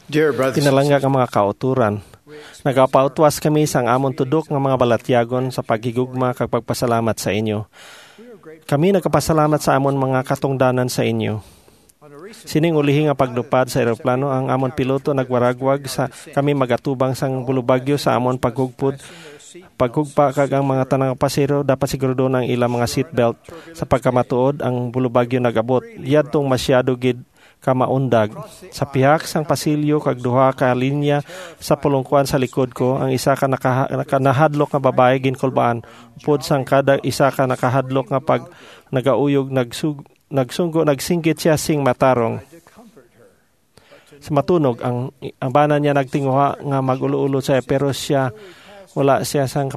Dear brothers and Kinalangga ang mga kauturan. Nagapautwas kami sang amon tudok nga mga balatyagon sa paghigugma kag pagpasalamat sa inyo. Kami nagpasalamat sa amon mga katungdanan sa inyo. Sining ulihi nga paglupad sa eroplano, ang amon piloto nagwaragwag sa kami magatubang sang bulubagyo sa amon paghugpa kag ang mga tanang pasero dapat sigurado ng ilang mga seatbelt sa pagkamatuod ang bulubagyo nagabot. Yadtong masyado gid kamaundag. Sa pihak sang pasilyo kag duha ka linya sa pulungkuan sa likod ko, ang isa ka nakahadlok nga babae ginkulbaan. Upod sang kada isa ka nakahadlok nga pag nagauyog nagsinggit siya sing matarong. Sa matunog ang bana niya nagtinguha nga magulo-ulo siya pero siya wala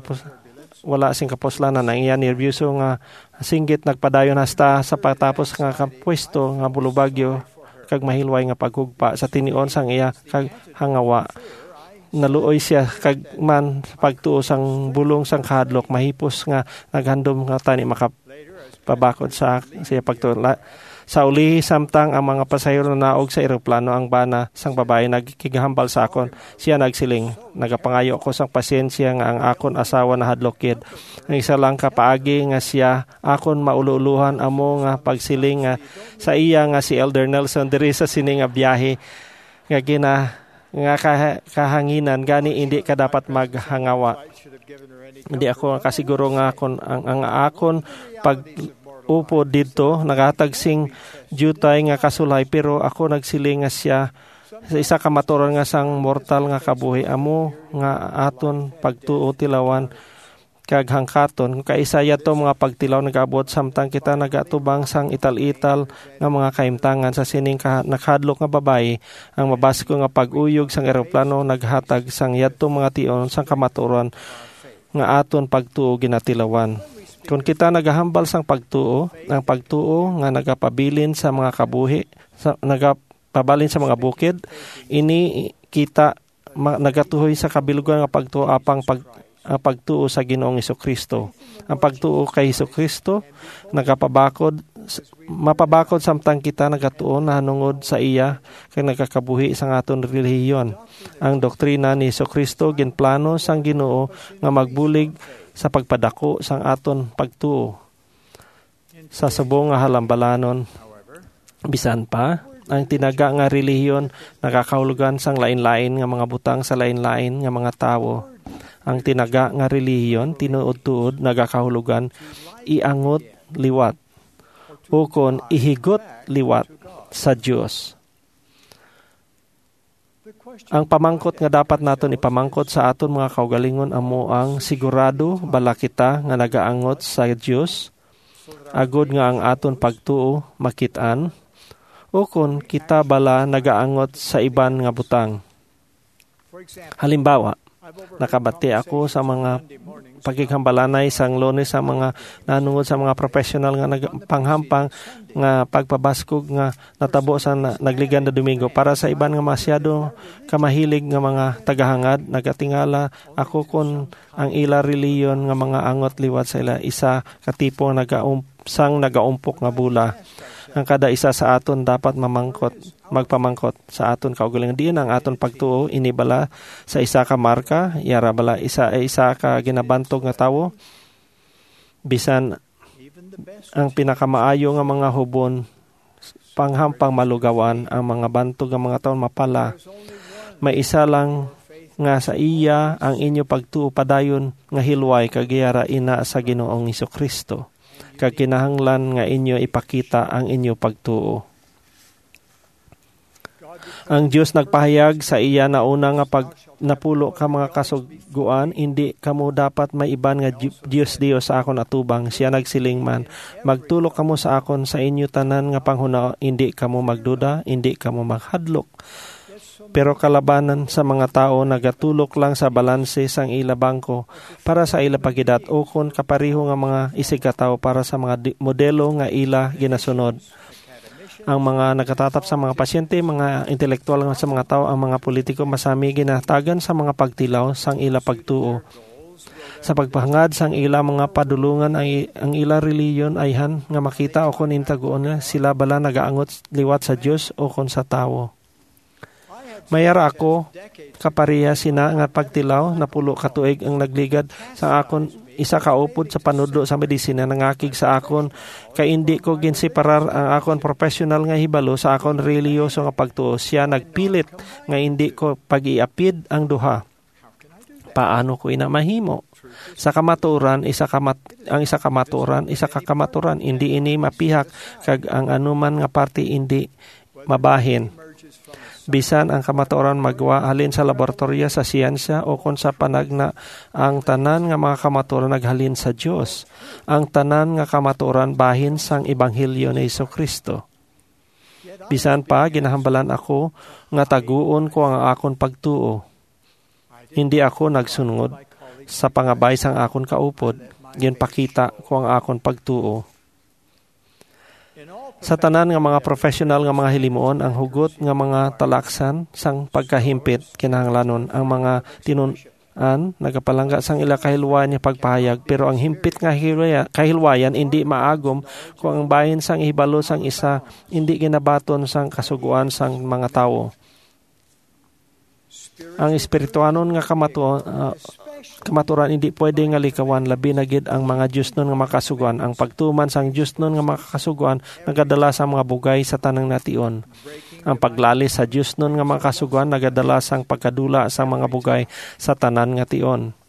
sing kapuslanan ang iya nervyoso nga singgit nagpadayon hasta sa patapos nga kapwesto nga bulubagyo kag mahilway nga paghugpa sa tinion sang iya kag hangawa. Naluoy siya kag man pagtuo sang bulong sang kahadlok mahipos nga naghandom nga tani makapabakod sa siya pagtula. Sa uli samtang ang mga pasahero na naog sa eroplano, ang bana sang babae nagkigahambal sa akon. Siya nagsiling, nagapangayo ko sang pasyensya nga ang akon asawa na hadlokid. Ang isa lang kapaagi nga siya akon maululuhan amo nga pagsiling nga sa iya nga si Elder Nelson diri sa sini nga biyahe nga kahanginan gani hindi ka dapat maghangawa. Hindi ako kasiguro nga ang akon pag upo dito, nagahatag sing jutay nga kasulay, pero ako nagsiling nga siya sa isa ka maturon nga sang mortal nga kabuhi. Amo nga aton pagtuo tilawan kag hangkaton. Kaisa yato mga pagtilaw nagabot samtang kita nagatubang sang ital-ital nga mga kaimtangan sa sining nakadlok nga babae. Ang mabasko nga pag-uyog sang eroplano naghatag sang yato mga tion sang kamaturon nga aton pagtuo ginatilawan. Kung kita nagahambal sang pagtuo, ang pagtuo nga nagapabilin sa mga kabuhi, nagapabalin sa mga bukid, ini kita nagatuhoy sa kabilugan nga pagtuo apang pagtuo sa Ginoong Hesukristo. Ang pagtuo kay Hesukristo mapabakod samtang kita nagatuo na hanungod sa iya kay nagakabuhi sa aton relihiyon. Ang doktrina ni Hesukristo ginplano sang Ginoo nga magbulig sa pagpadako sang aton pagtuo sa subong nga halambalanon. Bisan pa ang tinaga nga relihiyon nakakahulugan sang lain-lain nga mga butang sa lain-lain nga mga tawo. Ang tinaga nga relihiyon tinuod-tuod nagakahulugan iangot liwat o kon ihigot liwat sa Dios. Ang pamangkot nga dapat naton ipamangkot sa aton mga kaugalingon amo ang sigurado bala kita nga nagaangot sa Dios agod nga ang aton pagtuo makit-an o kon kita bala nagaangot sa iban nga butang. Halimbawa, nakabati ako sa mga pagkikambalanay sang Lunes sa mga nanungod sa mga professional nga panghampang nga pagpabaskog nga natabo sa nagligan na Domingo. Para sa iban nga masyado kamahilig nga mga tagahangad, nagatingala ako kun ang ila reliyon nga mga angot liwat sa ila isa katipong nagaumpok nga bula. Ang kada isa sa aton dapat magpamangkot sa aton kaugalingon. Diin ang aton pagtuo inibala sa isa ka marka, yara bala isa ka ginabantog nga tawo. Bisan ang pinakamaayo nga mga hubon panghampang malugawan ang mga bantog nga mga taon mapala. May isa lang nga sa iya ang inyo pagtuo padayon nga hilway kagiyara ina sa Ginoong Hesukristo. Kag kinahanglan nga inyo ipakita ang inyo pagtuo. Ang Dios nagpahayag sa iya na una nga pag napulo ka mga kasuguan, hindi kamo dapat may iban nga Dios sa akon atubang. Siya nagsiling man, magtulok kamo sa akon sa inyo tanan nga panghuna, hindi kamo magduda, hindi kamo maghadlok. Pero kalabanan sa mga tao nagatulok lang sa balanse sang ila bangko para sa ila pagidat o kon kapariho nga mga isigataw para sa mga modelo nga ila ginasunod. Ang mga nagatatap sa mga pasyente, mga intelektual nga sa mga tao, ang mga politiko masami ginatagan sa mga pagtilaw sang ila pagtuo. Sa pagpahangad sang ila mga padulungan ang ila reliyon ayhan nga makita o kon intagoon sila bala nagaangot liwat sa Dios o kon sa tao. Mayara ako kapareha sina nga pagtilaw na pulo ka tuig ang nagligad sa akon isa ka upod sa panudlo sa medisina nangakig sa akon kay hindi ko ginseparar ang akon professional nga hibalo sa akon reliyoso nga pagtuo. Siya nagpilit nga hindi ko pag-iapid ang duha. Paano ko ina mahimo? Sa kamaturan, isa kamaturan, hindi ini mapihak kag ang anuman nga parte hindi mabahin. Bisan ang kamatuoran magwa halin sa laboratorya sa siyensya o kung sa panagna ang tanan nga mga kamatuoran naghalin sa Dios. Ang tanan nga kamatuoran bahin sang ebanghelyo ni Jesucristo. Bisan pa ginahambalan ako nga taguon ko ang akon pagtuo. Hindi ako nagsunod sa pangabay sang akon kaupod. Ginpakita ko ang akon pagtuo. Sa tanan nga mga professional nga mga hilimuon, ang hugot nga mga talaksan sang pagkahimpit kinahanglanon ang mga tinun-an nagapalangga sang ila kahilwayan niya pagpahayag, pero ang himpit nga kahilwayan hindi maagom kung ang bahin sang ihibalo sang isa hindi ginabaton sang kasuguan sang mga tawo. Ang espirituanon nga kamaturan hindi pwede nga likawan labi na gid ang mga Dios nun nga makasuguan. Ang pagtuman sang Dios nun nga makasuguan nagadala sa mga bugay sa tanang nation. Ang paglalis sa Dios nun nga makasuguan nagadala sang pagkadula sa mga bugay sa tanan nga tion.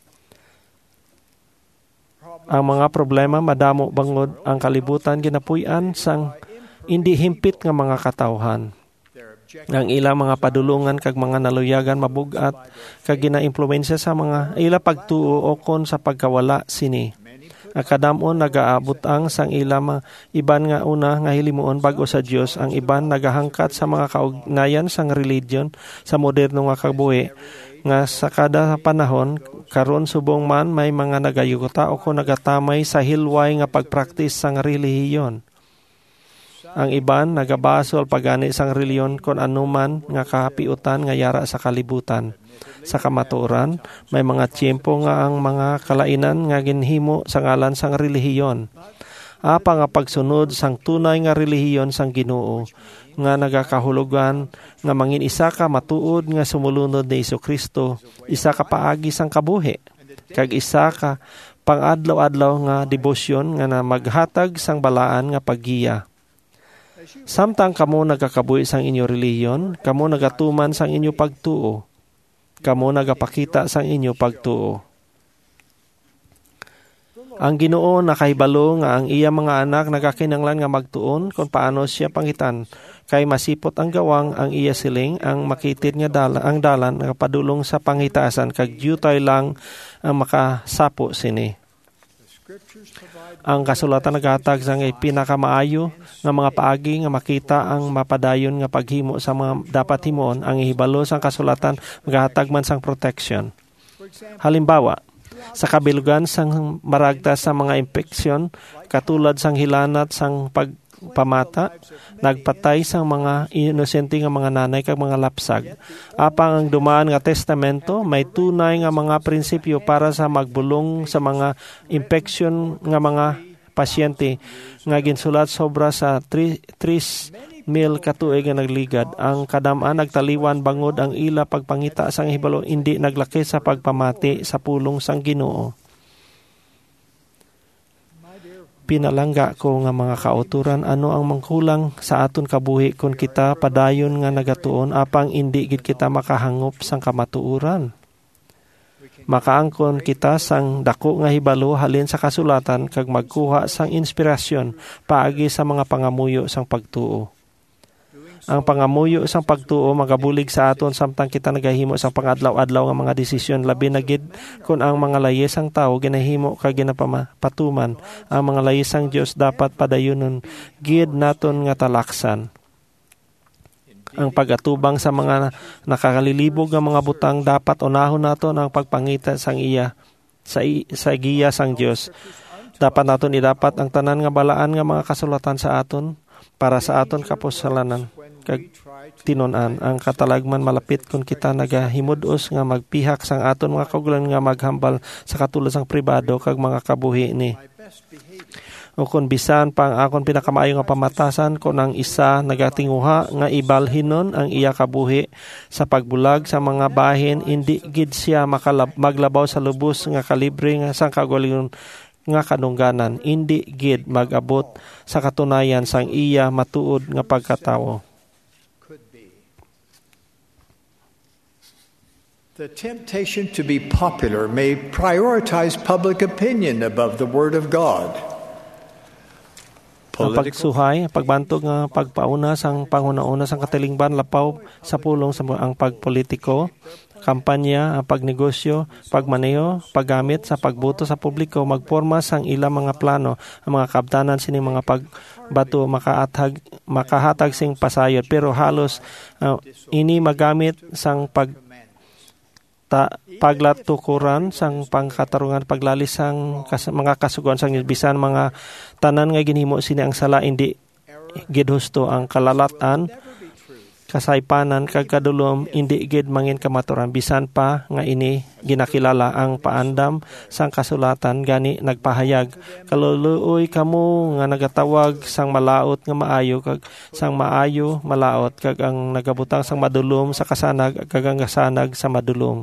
Ang mga problema madamo bangod ang kalibutan ginapuy-an sang hindi himpit nga mga katawhan. Ang ila mga padulungan kag mga naluyagan mabugat kag ginaimpluwensya sa mga ila pagtuo o kon sa pagkawala sini. Akadamon nagaabot ang sang ila iban nga una nga hilimuon bago sa Dios, ang iban nagahangkat sa mga kaugnayan sang religion sa moderno nga kabuhi nga sa kada panahon karon subong man may mga nagayuta o kon nagatamay sa hilway nga pagpraktis sang relihiyon. Ang iban nagabasol pagani sang reliyon kon anuman nga kahapiutan nga yara sa kalibutan. Sa kamatuoran, may mga tiyempo nga ang mga kalainan nga ginhimo sa ngalan sang relihiyon. Apa nga pagsunod sang tunay nga relihiyon sang Ginoo nga nagakahulugan nga mangin isa ka matuod nga sumulunod ni Jesucristo, isa ka paagi sang kabuhi, kag isa ka pang-adlaw-adlaw nga debosyon nga na maghatag sang balaan nga paggiya. Samtang kamo nagakabuhi sang inyo relihiyon, kamo nagatuman sang inyo pagtuo. Kamo nagapakita sang inyo pagtuo. Ang Ginoo nakahibalo nga ang iya mga anak nagakinanglan nga magtuon kung paano siya pangitan. Kay masipot ang gawang ang iya siling ang makitid nga ang dalan nga padulong sa pangitaasan kag jutay lang ang makasapo sini. Ang kasulatan naghatag sang pinakamaayo nga mga paagi nga makita ang mapadayon nga paghimo sa mga dapat himoon. Ang ihibalo sang kasulatan naghatag man sang protection. Halimbawa, sa kabilugan sang maragtas sa mga impeksyon katulad sang hilanat sang pagpamata, nagpatay sang mga inosente nga mga nanay kag mga lapsag. Apang ang dumaan nga testamento may tunay nga mga prinsipyo para sa magbulong sa mga impeksyon nga mga pasyente nga ginsulat sobra sa 3,000 katuig nga nagligad. Ang kadamaan nagtaliwan bangod ang ila pagpangita sang hibalo hindi naglaki sa pagpamati sa pulong sang Ginoo. Pinalangga ko nga mga kauturan ano ang mangkulang sa aton kabuhi kung kita padayon nga nagatuon apang indi gid kita makahangop sang kamatuoran. Makaangkon kita sang dako nga hibalo halin sa kasulatan kag magkuha sang inspirasyon paagi sa mga pangamuyo sang pagtuo. Ang pangamuyo sang pagtuo magabulig sa aton samtang kita nagahimo sang pangadlaw-adlaw nga mga desisyon labi na gid kun ang mga layis sang tawo ginahimo kag ginapatuman. Ang mga layis sang Dios dapat padayonon gid naton nga talaksan. Ang pag-atubang sa mga nakakalilibog nga mga butang dapat unahon naton ang pagpangita sang iya sa giya sang Dios. Dapat naton idapat ang tanan nga balaan nga mga kasulatan sa aton para sa aton kapusalanan kag tinon-an. Ang katalagman malapit kung kita nagahimudos nga magpihak sang aton mga kaugalan nga maghambal sa katulad sang pribado kag mga kabuhi ni. O kung bisan pang akon pinakamaayo nga pamatasan ko ng isa nagatinguha nga ibalhinon ang iya kabuhi sa pagbulag sa mga bahin, hindi gid siya maglabaw sa lubos nga kalibre nga sang kagalingon nga kanungganan, hindi gid magabot sa katunayan sang iya matuod nga pagkatawo. The temptation to be popular may prioritize public opinion above the Word of God. Ang pagsuhay, pagbantog nga pagpauna sang panghuna-una sang katilingban lapaw sa pulong sa ang pagpolitiko, kampanya, ang pagnegosyo, pagmaneho, paggamit sa pagboto sa publiko, magporma sang ilang mga plano, ang mga kabtanan sining mga pagbato makahatag sing pasayod, pero halos ini magamit sang paglatukuran sang pangkatarungan paglalis sang mga kasuguan sang bisan mga tanan nga ginhimo sini ang sala, hindi gid husto ang kalalatan, kasaypanan kag kadulom, hindi gid mangin kamaturan bisan pa nga ini ginakilala ang paandam sang kasulatan gani nagpahayag kaluluoy kamo nga nagatawag sang malaot nga maayo kag sang maayo malaot kag ang nagabutang sang madulom sa kasanag kag ang kasanag sa madulom.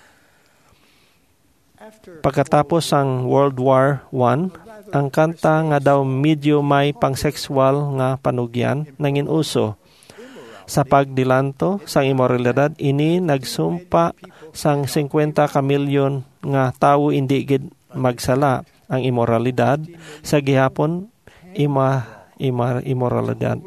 Pagkatapos ang World War I, ang kanta nga daw medyo may pang-sexual nga panugyan nangin uso. Sa pagdilanto sang imoralidad, ini nagsumpa sang 50 ka milyon nga tawo hindi gid magsala ang imoralidad sa gihapon imoralidad.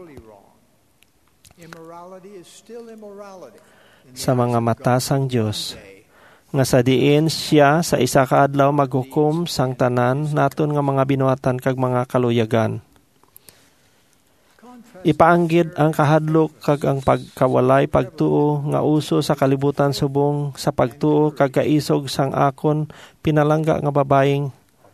Sa mga mata sang Dios, nga sa diin siya sa isa ka adlaw maghukom sang tanan naton nga mga binuhatan kag mga kaluyagan. Ipaanggid ang kahadlok kag ang pagkawalay pagtuo nga uso sa kalibutan subong sa pagtuo kag kaisog sang akon pinalangga nga babaeng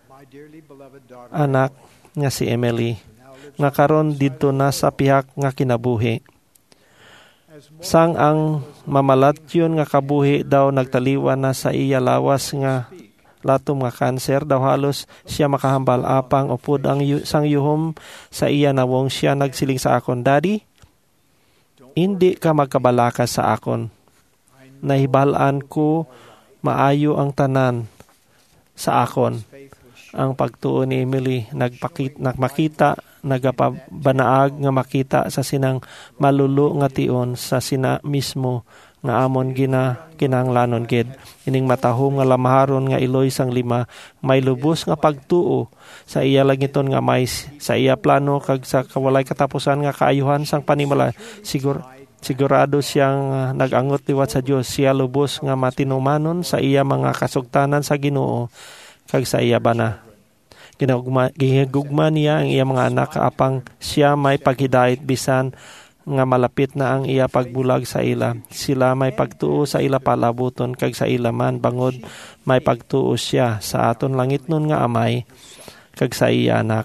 anak nga si Emily nga karon didto na sa pihak nga kinabuhi. Sang ang mamalatyon nga kabuhi daw nagtaliwan na sa iya lawas nga latom nga kanser, daw halos siya makahambal apang upod ang sang yuhom sa iya nawong siya nagsiling sa akon, Daddy, hindi ka magkabalakas sa akon. Nahibalaan ko maayo ang tanan sa akon. Ang pagtuo ni Emily nagmakita nagapabanaag nga makita sa sinang malulo nga tion sa sina mismo nga amon kinahanglanon gid. Ining matahom nga lamaharon nga iloy sang lima may lubos nga pagtuo sa iya langiton nga may sa iya plano kag sa kawalay katapusan nga kaayuhan sang panimala. Sigurado siyang nagangot liwat sa Dios, siya lubos nga matinumanon sa iya mga kasugtanan sa Ginoo kag sa iya bana. Ginagugma niya ang iya mga anak apang siya may paghidayat bisan nga malapit na ang iya pagbulag sa ila. Sila may pagtuo sa ila palabuton kag sa ila man bangod may pagtuo siya sa aton langit nun nga amay kag sa iya anak.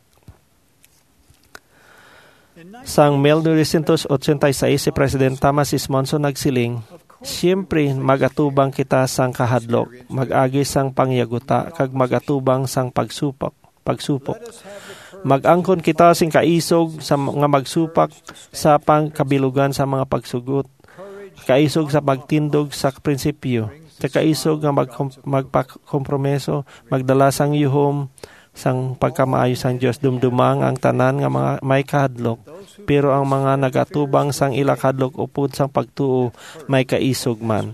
Sang 1986 si President Thomas S. Monson nagsiling, siyempre magatubang kita sang kahadlok, mag-agi sang pangyaguta kag magatubang sang pagsupok. Mag-angkon kita sing kaisog sa nga magsupak sa pangkabilugan sa mga pagsugot. Kaisog sa pagtindog sa prinsipyo. Kaisog nga magpakompromiso, magdala sang yuhom sang pagkamaayo sang Dios, dumdumang ang tanan nga mga may kahadlok. Pero ang mga nagatubang sang ila kahadlok upod sang pagtuo may kaisog man.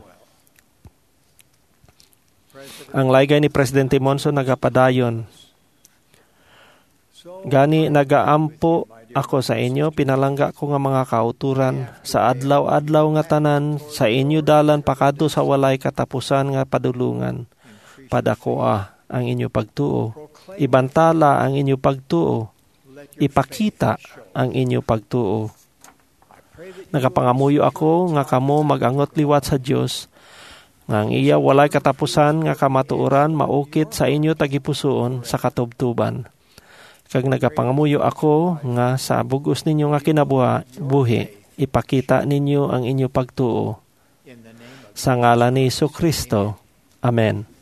Ang laygay ni Presidente Monson nagapadayon. Gani nagaampo ako sa inyo, pinalangga ko nga mga kauturan sa adlaw-adlaw nga tanan sa inyo dalan pakadto sa walay katapusan nga padulungan. Padakoa ang inyo pagtuo, ibantala ang inyo pagtuo, ipakita ang inyo pagtuo. Nagapangamuyo ako nga kamo magangot liwat sa Dios, nga ang iya walay katapusan nga kamatuoran maukit sa inyo tagipusoon sa katubtuban. Kag nagapangamuyo ako nga sa bugos ninyo nga kinabuhi, ipakita ninyo ang inyo pagtuo. Sa ngalan ni Jesu Kristo. Amen.